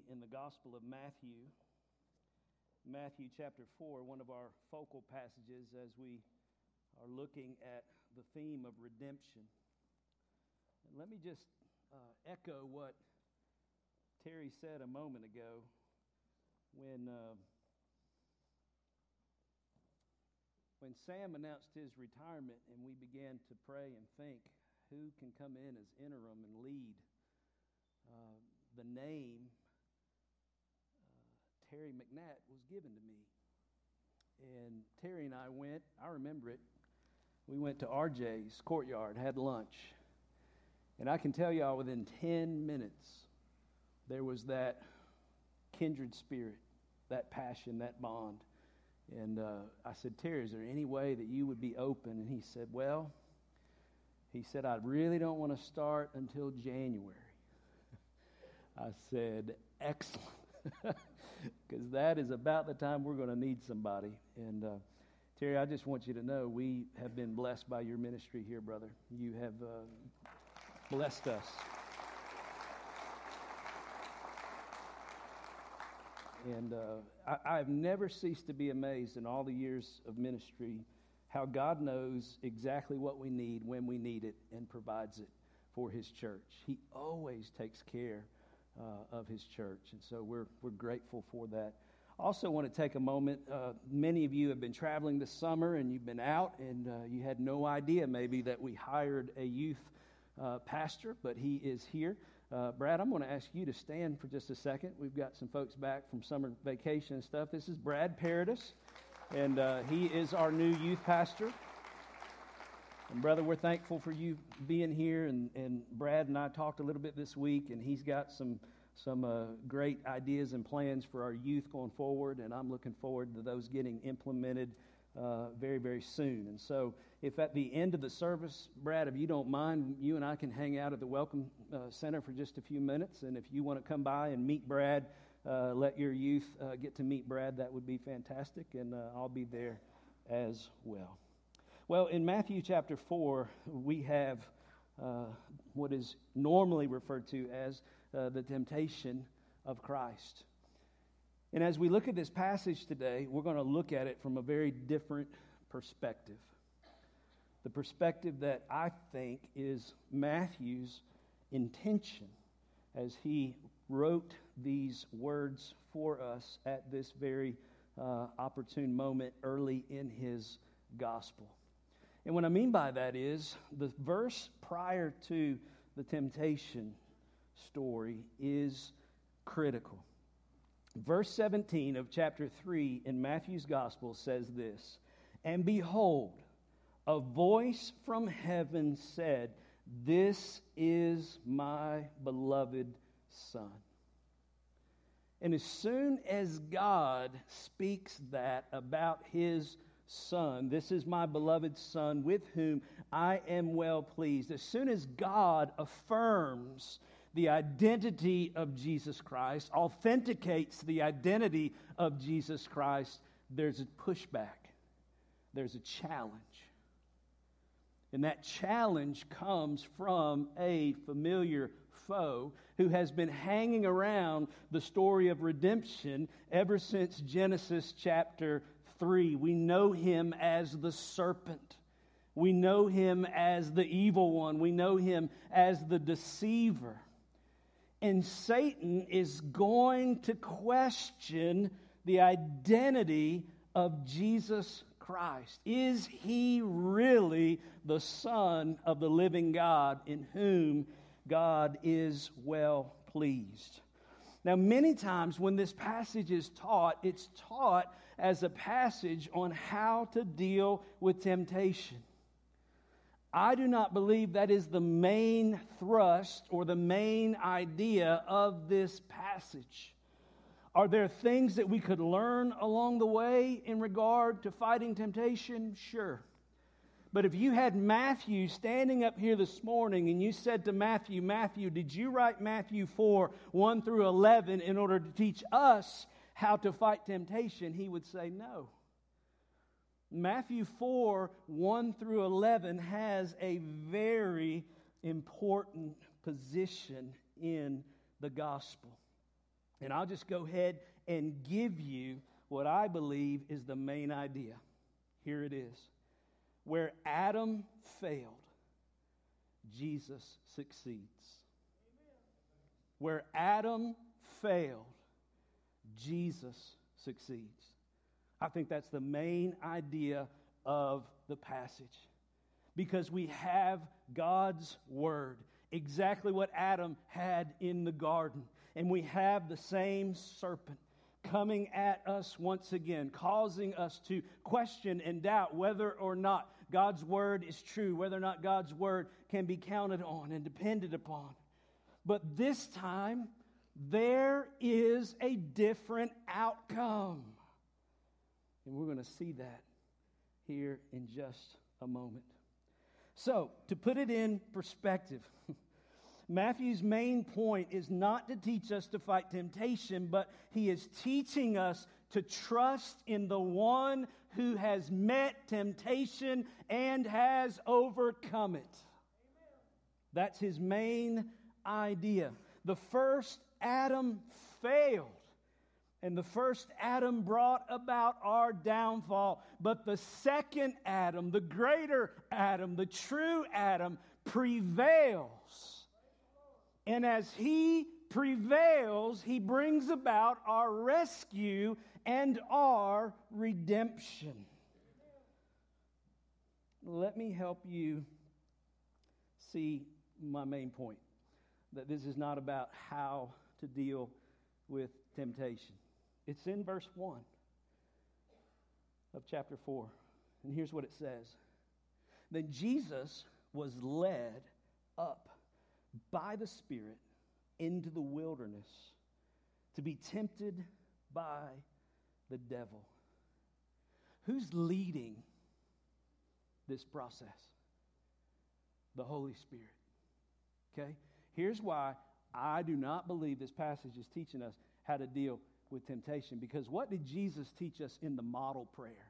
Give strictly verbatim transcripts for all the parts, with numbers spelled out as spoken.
be in the Gospel of Matthew, Matthew chapter four, one of our focal passages as we are looking at the theme of redemption. And let me just uh, echo what Terry said a moment ago when uh, when Sam announced his retirement and we began to pray and think who can come in as interim and lead. Uh, the name uh, Terry McNatt was given to me. And Terry and I went, I remember it, we went to R J's Courtyard, had lunch. And I can tell y'all within ten minutes, there was that kindred spirit, that passion, that bond. And uh, I said, Terry, is there any way that you would be open? And he said, well, he said, I really don't want to start until January. I said, excellent, because that is about the time we're going to need somebody. And uh, Terry, I just want you to know we have been blessed by your ministry here, brother. You have uh, blessed us. And uh, I, I've never ceased to be amazed in all the years of ministry how God knows exactly what we need when we need it and provides it for His church. He always takes care uh, of His church, and so we're we're grateful for that. I also want to take a moment. Uh, many of you have been traveling this summer, and you've been out, and uh, you had no idea maybe that we hired a youth uh, pastor, but he is here. Uh, Brad, I'm going to ask you to stand for just a second. We've got some folks back from summer vacation and stuff. This is Brad Paradis, and uh, he is our new youth pastor. And brother, we're thankful for you being here. And, and Brad and I talked a little bit this week, and he's got some some uh, great ideas and plans for our youth going forward. And I'm looking forward to those getting implemented uh, very, very soon. And so, if at the end of the service, Brad, if you don't mind, you and I can hang out at the Welcome uh, Center for just a few minutes. And if you want to come by and meet Brad, uh, let your youth uh, get to meet Brad, that would be fantastic. And uh, I'll be there as well. Well, in Matthew chapter four, we have uh, what is normally referred to as uh, the temptation of Christ. And as we look at this passage today, we're going to look at it from a very different perspective. The perspective that I think is Matthew's intention as he wrote these words for us at this very uh, opportune moment early in his gospel. And what I mean by that is the verse prior to the temptation story is critical. Verse seventeen of chapter three in Matthew's gospel says this, "And behold, a voice from heaven said, 'This is my beloved Son.'" And as soon as God speaks that about His Son, "This is my beloved Son with whom I am well pleased," as soon as God affirms the identity of Jesus Christ, authenticates the identity of Jesus Christ, there's a pushback. There's a challenge. And that challenge comes from a familiar foe who has been hanging around the story of redemption ever since Genesis chapter three. We know him as the serpent. We know him as the evil one. We know him as the deceiver. And Satan is going to question the identity of Jesus Christ. Is He really the Son of the living God in whom God is well pleased? Now, many times when this passage is taught, it's taught as a passage on how to deal with temptation. I do not believe that is the main thrust or the main idea of this passage. Are there things that we could learn along the way in regard to fighting temptation? Sure. But if you had Matthew standing up here this morning and you said to Matthew, Matthew, did you write Matthew four, one through eleven in order to teach us how to fight temptation? He would say no. Matthew four, one through eleven has a very important position in the gospel. And I'll just go ahead and give you what I believe is the main idea. Here it is. Where Adam failed, Jesus succeeds. Where Adam failed, Jesus succeeds. I think that's the main idea of the passage. Because we have God's Word, exactly what Adam had in the garden. And we have the same serpent coming at us once again, causing us to question and doubt whether or not God's Word is true, whether or not God's Word can be counted on and depended upon. But this time, there is a different outcome. And we're going to see that here in just a moment. So, to put it in perspective, Matthew's main point is not to teach us to fight temptation, but he is teaching us to trust in the one who has met temptation and has overcome it. That's his main idea. The first Adam failed, and the first Adam brought about our downfall. But the second Adam, the greater Adam, the true Adam, prevails. And as he prevails, he brings about our rescue and our redemption. Let me help you see my main point. That this is not about how to deal with temptation. It's in verse one of chapter four. And here's what it says. Then Jesus was led up by the Spirit into the wilderness to be tempted by the devil. Who's leading this process? The Holy Spirit. Okay? Here's why I do not believe this passage is teaching us how to deal with temptation. Because what did Jesus teach us in the model prayer?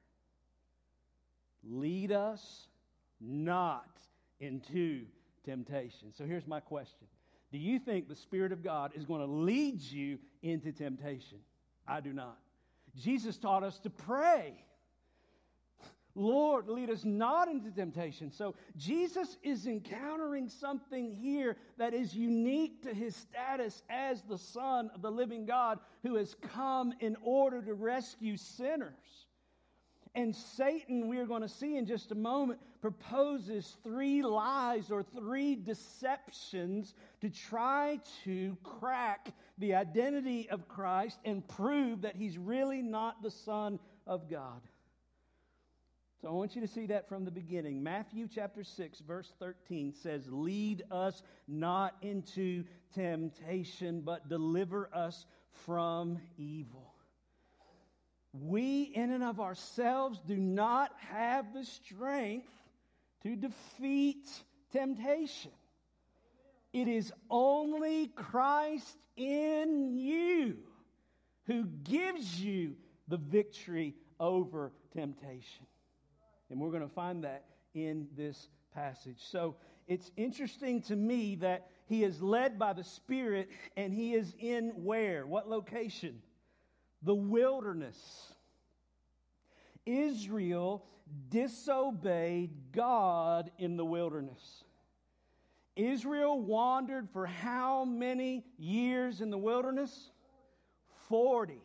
Lead us not into temptation. So here's my question. Do you think the Spirit of God is going to lead you into temptation? I do not. Jesus taught us to pray. Lord, lead us not into temptation. So Jesus is encountering something here that is unique to his status as the Son of the living God who has come in order to rescue sinners. And Satan, we are going to see in just a moment, proposes three lies or three deceptions to try to crack the identity of Christ and prove that he's really not the Son of God. So I want you to see that from the beginning. Matthew chapter six, verse thirteen says, lead us not into temptation, but deliver us from evil. We in and of ourselves do not have the strength to defeat temptation. It is only Christ in you who gives you the victory over temptation. And we're going to find that in this passage. So it's interesting to me that he is led by the Spirit and he is in where? What location? The wilderness. Israel disobeyed God in the wilderness. Israel wandered for how many years in the wilderness? Forty.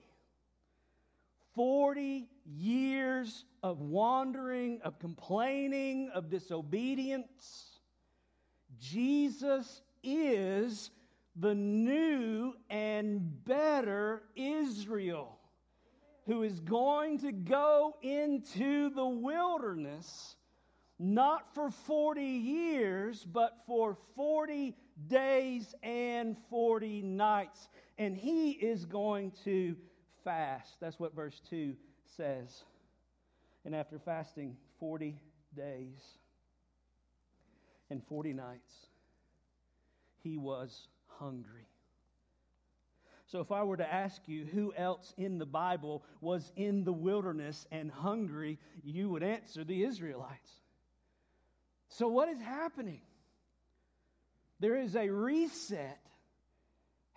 Forty years of wandering, of complaining, of disobedience. Jesus is the new and better Israel who is going to go into the wilderness not for forty years, but for forty days and forty nights. And he is going to fast. That's what verse two says. And after fasting forty days and forty nights, he was hungry. So if I were to ask you who else in the Bible was in the wilderness and hungry, you would answer the Israelites. So what is happening? There is a reset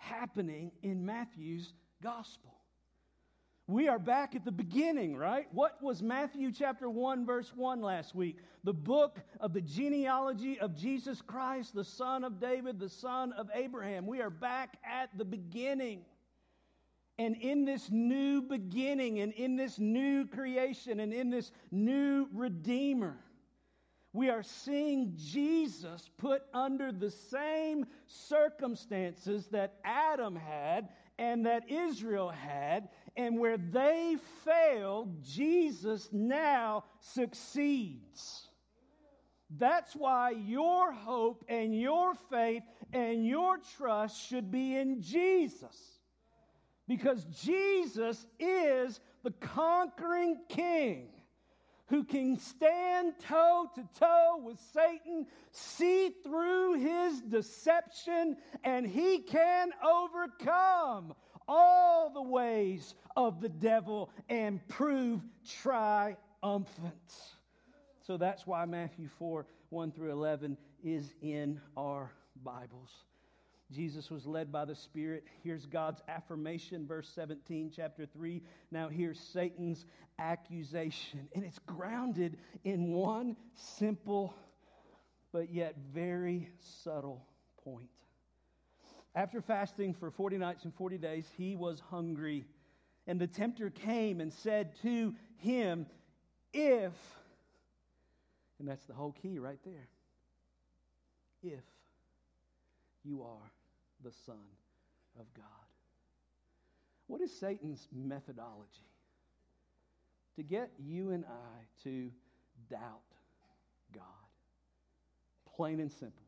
happening in Matthew's gospel. We are back at the beginning, right? What was Matthew chapter one, verse one last week? The book of the genealogy of Jesus Christ, the son of David, the son of Abraham. We are back at the beginning. And in this new beginning, and in this new creation, and in this new Redeemer, we are seeing Jesus put under the same circumstances that Adam had and that Israel had, and where they failed, Jesus now succeeds. That's why your hope and your faith and your trust should be in Jesus. Because Jesus is the conquering King who can stand toe to toe with Satan, see through his deception, and he can overcome all the ways of the devil and prove triumphant. So that's why Matthew four, one through eleven is in our Bibles. Jesus was led by the Spirit. Here's God's affirmation, verse seventeen, chapter three. Now here's Satan's accusation. And it's grounded in one simple but yet very subtle point. After fasting for forty nights and forty days, he was hungry. And the tempter came and said to him, if, and that's the whole key right there, if you are the Son of God. What is Satan's methodology? To get you and I to doubt God. Plain and simple.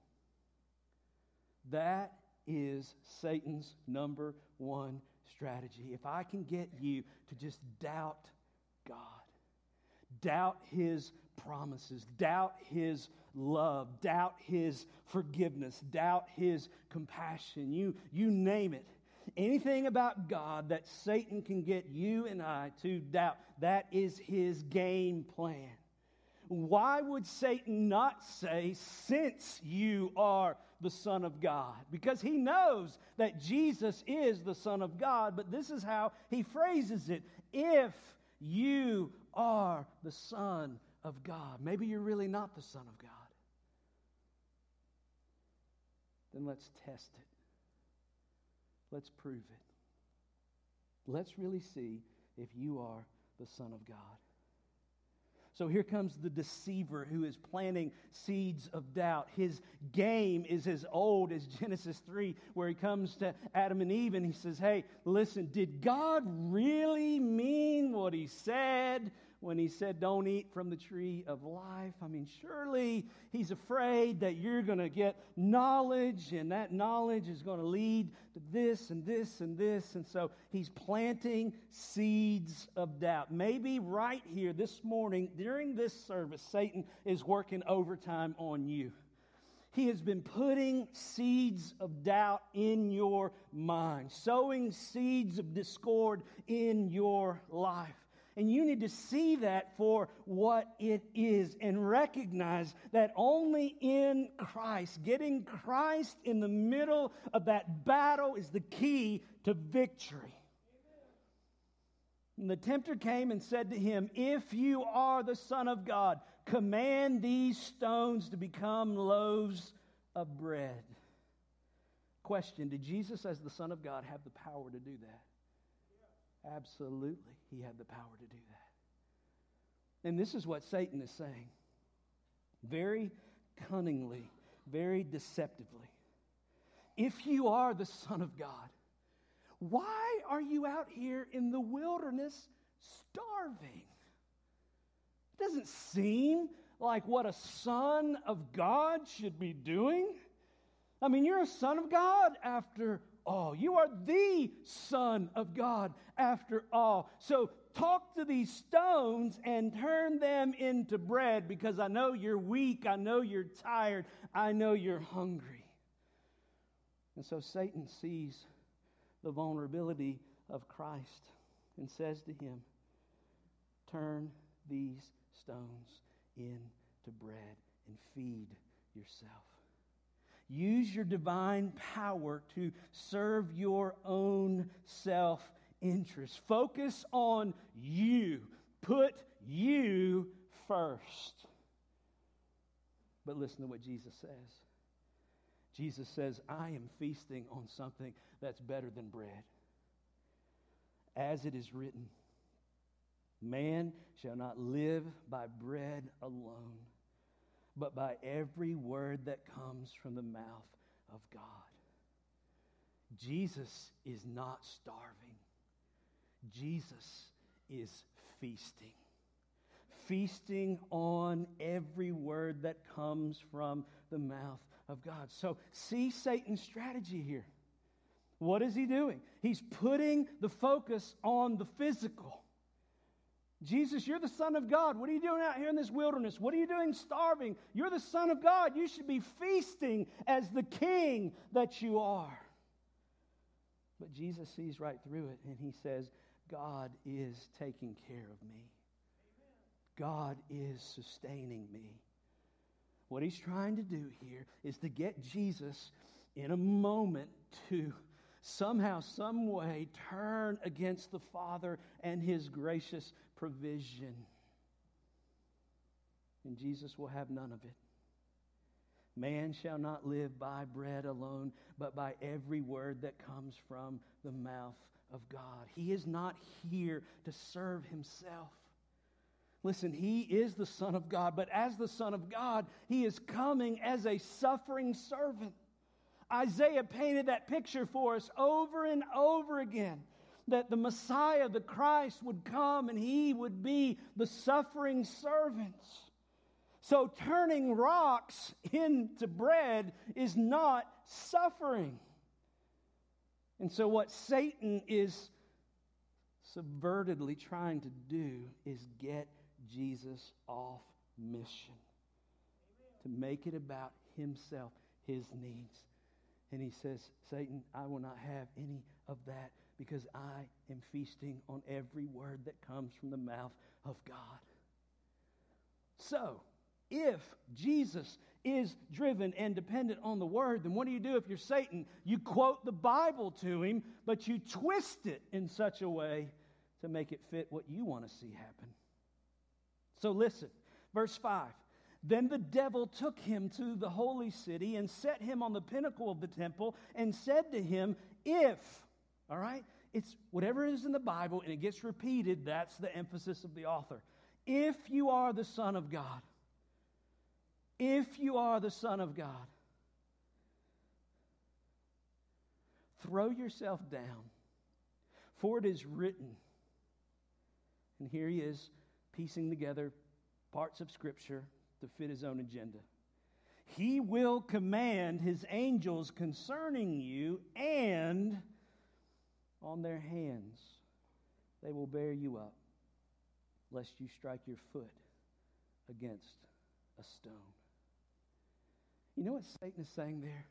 That is Satan's number one strategy. If I can get you to just doubt God, doubt His promises, doubt His love, doubt His forgiveness, doubt His compassion, you, you name it. Anything about God that Satan can get you and I to doubt, that is his game plan. Why would Satan not say, since you are the Son of God? Because he knows that Jesus is the Son of God, but this is how he phrases it. If you are the Son of God. Maybe you're really not the Son of God. Then let's test it. Let's prove it. Let's really see if you are the Son of God. So here comes the deceiver who is planting seeds of doubt. His game is as old as Genesis three, where he comes to Adam and Eve and he says, hey, listen, did God really mean what he said when he said don't eat from the tree of life? I mean, surely he's afraid that you're going to get knowledge, and that knowledge is going to lead to this and this and this. And so he's planting seeds of doubt. Maybe right here this morning during this service, Satan is working overtime on you. He has been putting seeds of doubt in your mind, sowing seeds of discord in your life. And you need to see that for what it is and recognize that only in Christ, getting Christ in the middle of that battle is the key to victory. And the tempter came and said to him, if you are the Son of God, command these stones to become loaves of bread. Question, did Jesus as the Son of God have the power to do that? Absolutely, he had the power to do that. And this is what Satan is saying. Very cunningly, very deceptively. If you are the Son of God, why are you out here in the wilderness starving? It doesn't seem like what a son of God should be doing. I mean, you're a son of God after all. You are the Son of God after all. So talk to these stones and turn them into bread, because I know you're weak. I know you're tired. I know you're hungry. And so Satan sees the vulnerability of Christ and says to him, turn these stones into bread and feed yourself. Use your divine power to serve your own self-interest. Focus on you. Put you first. But listen to what Jesus says. Jesus says, I am feasting on something that's better than bread. As it is written, man shall not live by bread alone, but by every word that comes from the mouth of God. Jesus is not starving. Jesus is feasting. Feasting on every word that comes from the mouth of God. So see Satan's strategy here. What is he doing? He's putting the focus on the physical. Jesus, you're the Son of God. What are you doing out here in this wilderness? What are you doing starving? You're the Son of God. You should be feasting as the King that you are. But Jesus sees right through it, and he says, God is taking care of me. God is sustaining me. What he's trying to do here is to get Jesus in a moment to somehow, some way turn against the Father and his gracious provision. And Jesus will have none of it. Man shall not live by bread alone, but by every word that comes from the mouth of God. He is not here to serve himself. Listen, he is the Son of God, but as the Son of God, he is coming as a suffering servant. Isaiah painted that picture for us over and over again, that the Messiah, the Christ, would come and he would be the suffering servant. So turning rocks into bread is not suffering. And so what Satan is subvertedly trying to do is get Jesus off mission. To make it about himself, his needs. And he says, Satan, I will not have any of that because I am feasting on every word that comes from the mouth of God. So, if Jesus is driven and dependent on the Word, then what do you do if you're Satan? You quote the Bible to him, but you twist it in such a way to make it fit what you want to see happen. So listen, verse five. Then the devil took him to the holy city and set him on the pinnacle of the temple and said to him, if, all right, it's whatever is in the Bible and it gets repeated, that's the emphasis of the author. If you are the Son of God, if you are the Son of God, throw yourself down, for it is written. And here he is piecing together parts of Scripture to fit his own agenda. He will command his angels concerning you, and on their hands they will bear you up, lest you strike your foot against a stone. You know what Satan is saying there?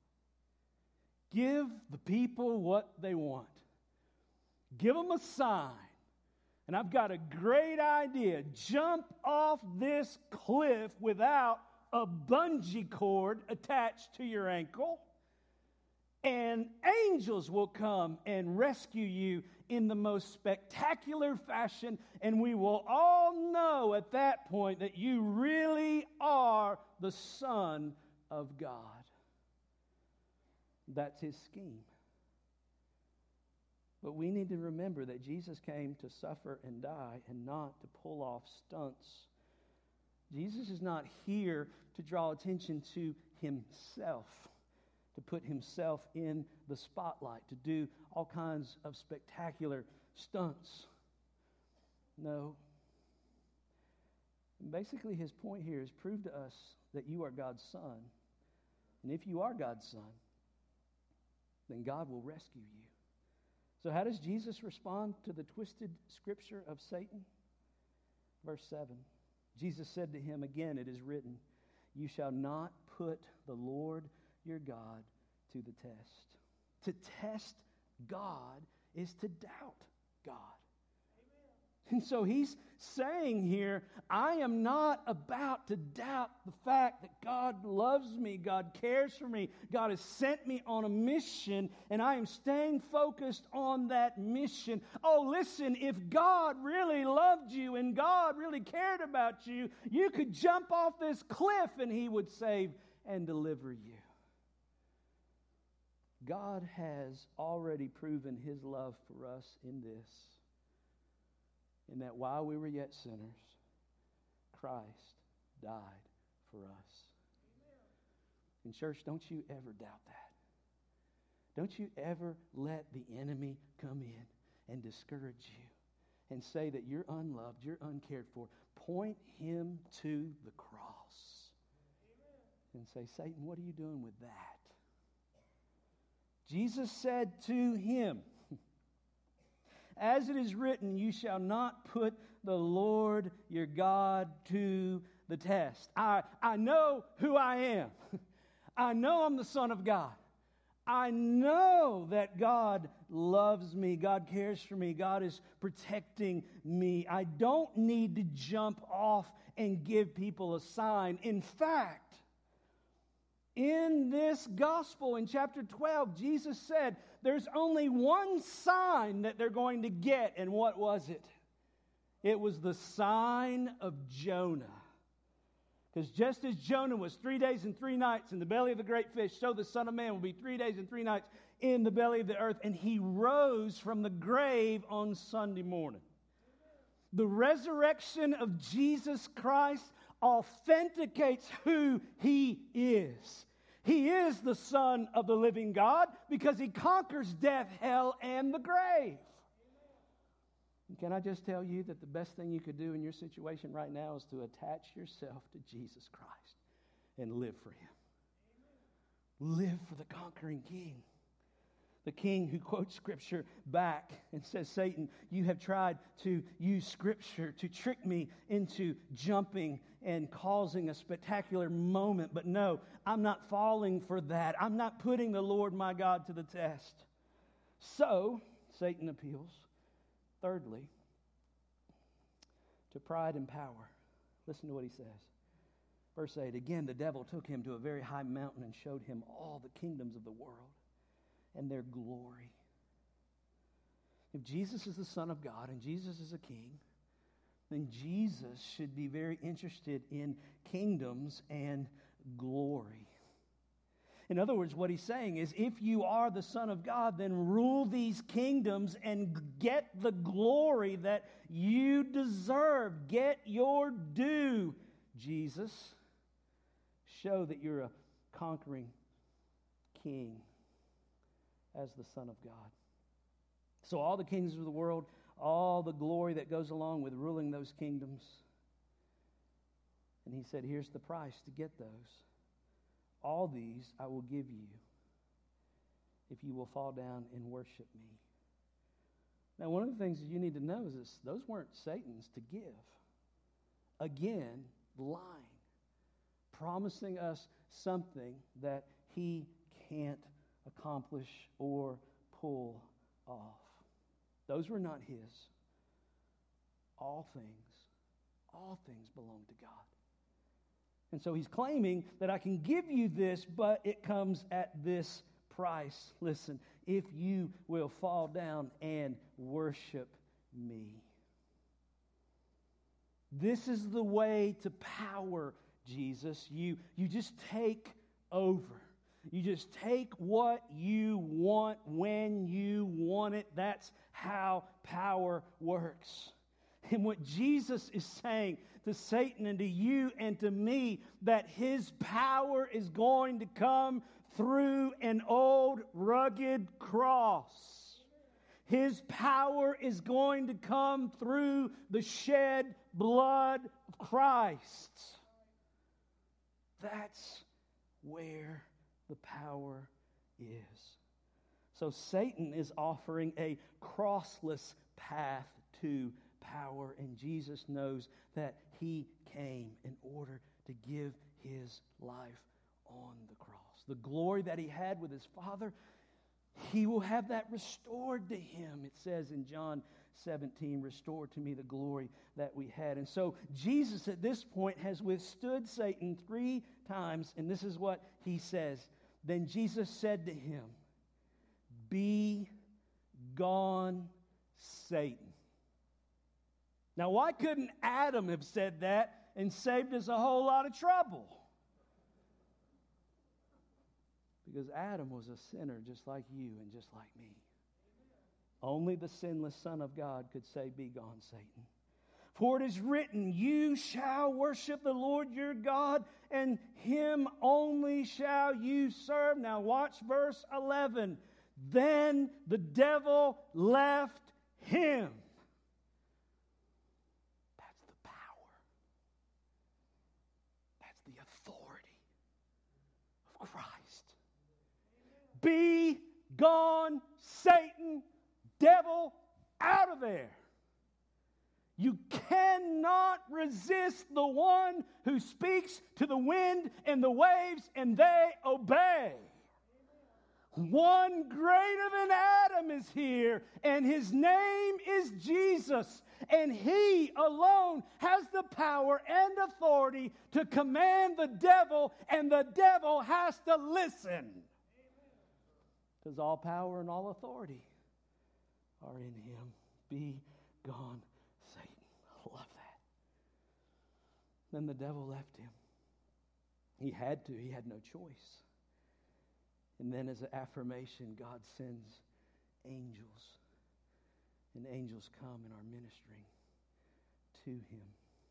Give the people what they want. Give them a sign. And I've got a great idea. Jump off this cliff without a bungee cord attached to your ankle, and angels will come and rescue you in the most spectacular fashion, and we will all know at that point that you really are the Son of God. That's his scheme. But we need to remember that Jesus came to suffer and die and not to pull off stunts. Jesus is not here to draw attention to himself, to put himself in the spotlight, to do all kinds of spectacular stunts. No. And basically his point here is prove to us that you are God's Son. And if you are God's Son, then God will rescue you. So how does Jesus respond to the twisted scripture of Satan? Verse seven. Jesus said to him, again, it is written, you shall not put the Lord your God to the test. To test God is to doubt God. And so he's saying here, I am not about to doubt the fact that God loves me, God cares for me, God has sent me on a mission, and I am staying focused on that mission. Oh, listen, if God really loved you and God really cared about you, you could jump off this cliff and He would save and deliver you. God has already proven His love for us in this. In that while we were yet sinners, Christ died for us. In church, don't you ever doubt that. Don't you ever let the enemy come in and discourage you and say that you're unloved, you're uncared for. Point him to the cross and say, Satan, what are you doing with that? Jesus said to him, as it is written, you shall not put the Lord your God to the test. I, I know who I am. I know I'm the Son of God. I know that God loves me. God cares for me. God is protecting me. I don't need to jump off and give people a sign. In fact, in this gospel, in chapter twelve, Jesus said, there's only one sign that they're going to get. And what was it? It was the sign of Jonah. Because just as Jonah was three days and three nights in the belly of the great fish, so the Son of Man will be three days and three nights in the belly of the earth. And He rose from the grave on Sunday morning. The resurrection of Jesus Christ authenticates who He is. He is the Son of the living God because He conquers death, hell, and the grave. And can I just tell you that the best thing you could do in your situation right now is to attach yourself to Jesus Christ and live for Him. Live for the conquering King. The King who quotes Scripture back and says, Satan, you have tried to use Scripture to trick me into jumping and causing a spectacular moment. But no, I'm not falling for that. I'm not putting the Lord my God to the test. So, Satan appeals, thirdly, to pride and power. Listen to what he says. Verse eight, again, the devil took him to a very high mountain and showed him all the kingdoms of the world and their glory. If Jesus is the Son of God and Jesus is a king, then Jesus should be very interested in kingdoms and glory. In other words, what he's saying is, if you are the Son of God, then rule these kingdoms and get the glory that you deserve. Get your due, Jesus. Show that you're a conquering king as the Son of God. So all the kings of the world, all the glory that goes along with ruling those kingdoms. And he said, here's the price to get those. All these I will give you if you will fall down and worship me. Now, one of the things that you need to know is this, those weren't Satan's to give. Again, lying. Promising us something that he can't accomplish or pull off. Those were not his. All things, all things belong to God. And so he's claiming that I can give you this, but it comes at this price. Listen, if you will fall down and worship me. This is the way to power, Jesus. You, you just take over. You just take what you want when you want it. That's how power works. And what Jesus is saying to Satan and to you and to me, that his power is going to come through an old rugged cross. His power is going to come through the shed blood of Christ. That's where the power is. So Satan is offering a crossless path to power, and Jesus knows that he came in order to give his life on the cross. The glory that he had with his Father, he will have that restored to him. It says in John seventeen, restore to me the glory that we had. And so Jesus at this point has withstood Satan three times, and this is what he says. Then Jesus said to him, be gone, Satan. Now, why couldn't Adam have said that and saved us a whole lot of trouble? Because Adam was a sinner just like you and just like me. Only the sinless Son of God could say, be gone, Satan. For it is written, you shall worship the Lord your God, and him only shall you serve. Now watch verse eleven. Then the devil left him. That's the power. That's the authority of Christ. Be gone, Satan, devil, out of there. You cannot resist the one who speaks to the wind and the waves and they obey. One greater than Adam is here, and his name is Jesus. And he alone has the power and authority to command the devil, and the devil has to listen. Because all power and all authority are in him. Be gone, Satan. I love that. Then the devil left him. He had to. He had no choice. And then as an affirmation, God sends angels. And angels come and are ministering to him.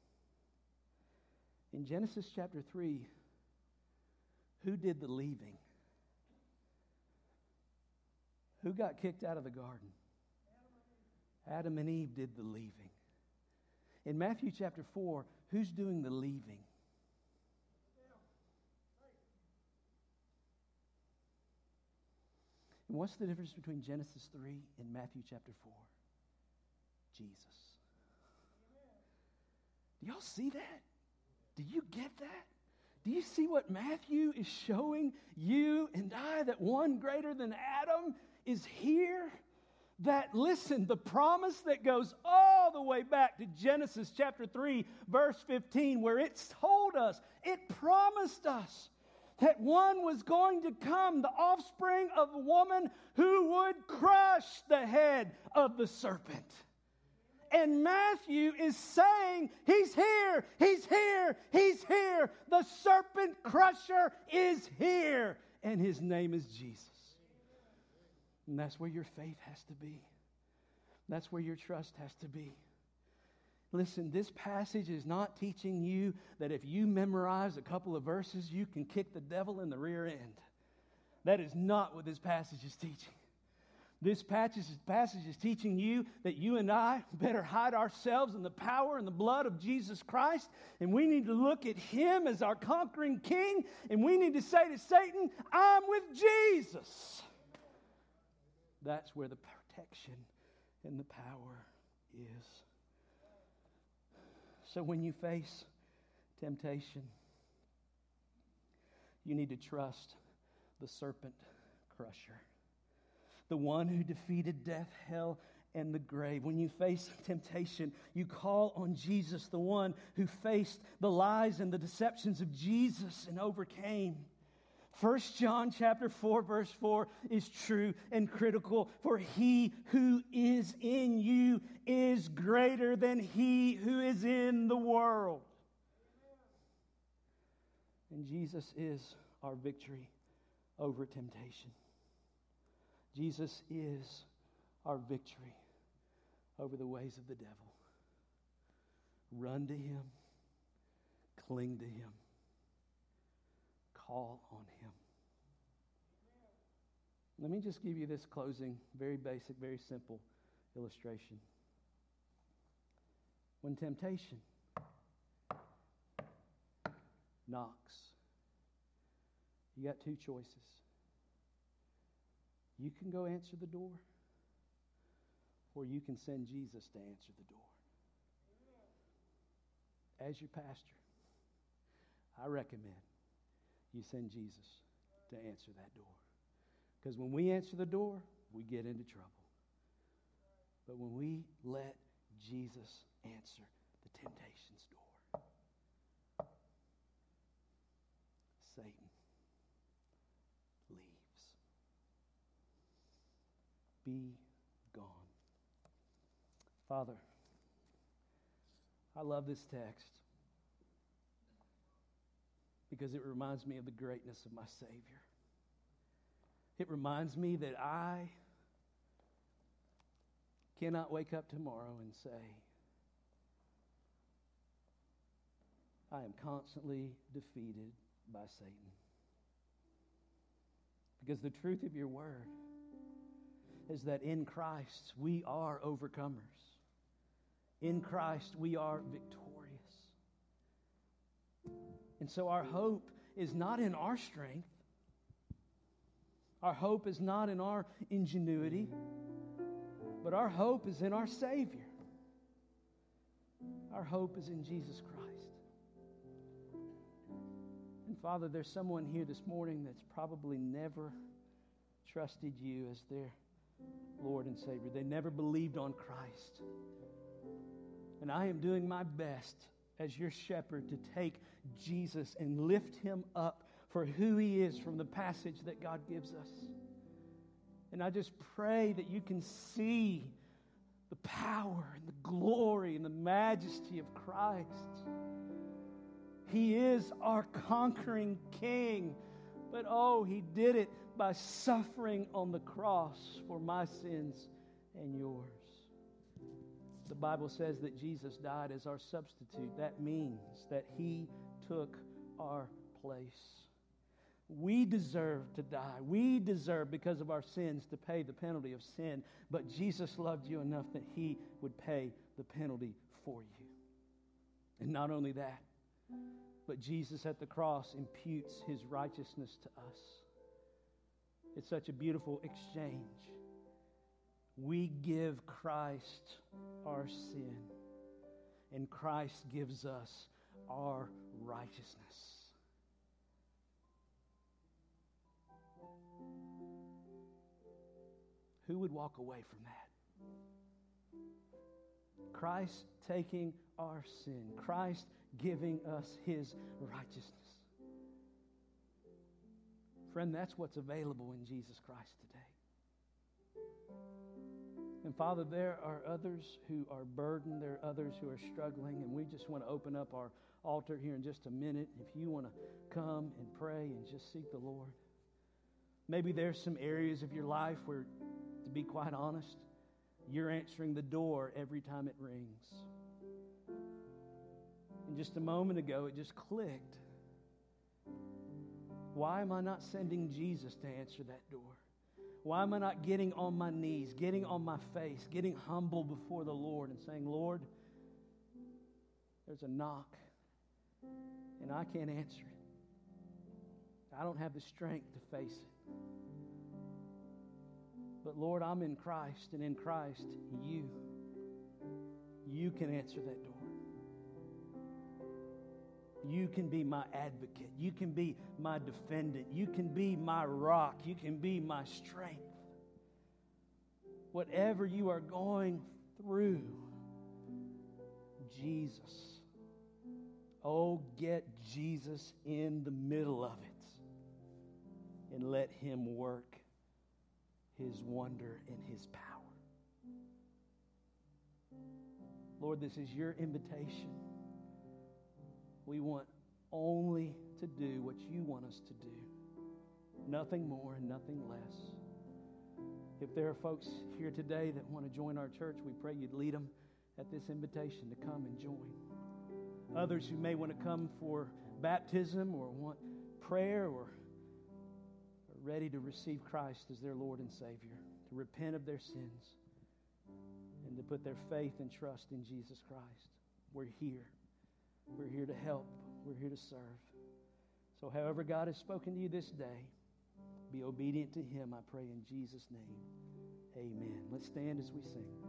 In Genesis chapter three, who did the leaving? Who got kicked out of the garden? Adam and Eve did the leaving. In Matthew chapter four, who's doing the leaving? And what's the difference between Genesis three and Matthew chapter four? Jesus. Do y'all see that? Do you get that? Do you see what Matthew is showing you and I? That one greater than Adam is here? That, listen, the promise that goes all the way back to Genesis chapter three, verse fifteen, where it's told us, it promised us that one was going to come, the offspring of a woman who would crush the head of the serpent. And Matthew is saying, he's here, he's here, he's here. The serpent crusher is here. And his name is Jesus. And that's where your faith has to be. That's where your trust has to be. Listen, this passage is not teaching you that if you memorize a couple of verses, you can kick the devil in the rear end. That is not what this passage is teaching. This passage, passage is teaching you that you and I better hide ourselves in the power and the blood of Jesus Christ, and we need to look at him as our conquering king, and we need to say to Satan, I'm with Jesus. That's where the protection and the power is. So when you face temptation, you need to trust the serpent crusher, the one who defeated death, hell, and the grave. When you face temptation, you call on Jesus, the one who faced the lies and the deceptions of Jesus and overcame. First John chapter four, verse four is true and critical. For he who is in you is greater than he who is in the world. And Jesus is our victory over temptation. Jesus is our victory over the ways of the devil. Run to him. Cling to him. Call on him. Let me just give you this closing, very basic, very simple illustration. When temptation knocks, you got two choices. You can go answer the door, or you can send Jesus to answer the door. As your pastor, I recommend you send Jesus to answer that door. Because when we answer the door, we get into trouble. But when we let Jesus answer the temptation's door, Satan leaves. Be gone. Father, I love this text because it reminds me of the greatness of my Savior. It reminds me that I cannot wake up tomorrow and say, I am constantly defeated by Satan. Because the truth of your word is that in Christ we are overcomers. In Christ we are victorious. And so our hope is not in our strength. Our hope is not in our ingenuity, but our hope is in our Savior. Our hope is in Jesus Christ. And Father, there's someone here this morning that's probably never trusted you as their Lord and Savior. They never believed on Christ. And I am doing my best as your shepherd to take Jesus and lift him up for who he is from the passage that God gives us. And I just pray that you can see the power and the glory and the majesty of Christ. He is our conquering King. But oh, he did it by suffering on the cross for my sins and yours. The Bible says that Jesus died as our substitute. That means that he took our place. We deserve to die. We deserve, because of our sins, to pay the penalty of sin. But Jesus loved you enough that he would pay the penalty for you. And not only that, but Jesus at the cross imputes his righteousness to us. It's such a beautiful exchange. We give Christ our sin, and Christ gives us our righteousness. Who would walk away from that? Christ taking our sin, Christ giving us his righteousness. Friend, that's what's available in Jesus Christ today. And Father, there are others who are burdened. There are others who are struggling. And we just want to open up our altar here in just a minute. If you want to come and pray and just seek the Lord. Maybe there's some areas of your life where, to be quite honest, you're answering the door every time it rings. And just a moment ago, it just clicked. Why am I not sending Jesus to answer that door? Why am I not getting on my knees, getting on my face, getting humble before the Lord and saying, Lord, there's a knock, and I can't answer it. I don't have the strength to face it. But Lord, I'm in Christ, and in Christ, you, you can answer that door. You can be my advocate. You can be my defendant. You can be my rock. You can be my strength. Whatever you are going through, Jesus. Oh, get Jesus in the middle of it and let him work his wonder and his power. Lord, this is your invitation. We want only to do what you want us to do. Nothing more and nothing less. If there are folks here today that want to join our church, we pray you'd lead them at this invitation to come and join. Others who may want to come for baptism or want prayer or are ready to receive Christ as their Lord and Savior, to repent of their sins and to put their faith and trust in Jesus Christ. We're here. We're here to help. We're here to serve. So however God has spoken to you this day, be obedient to him, I pray in Jesus' name. Amen. Let's stand as we sing.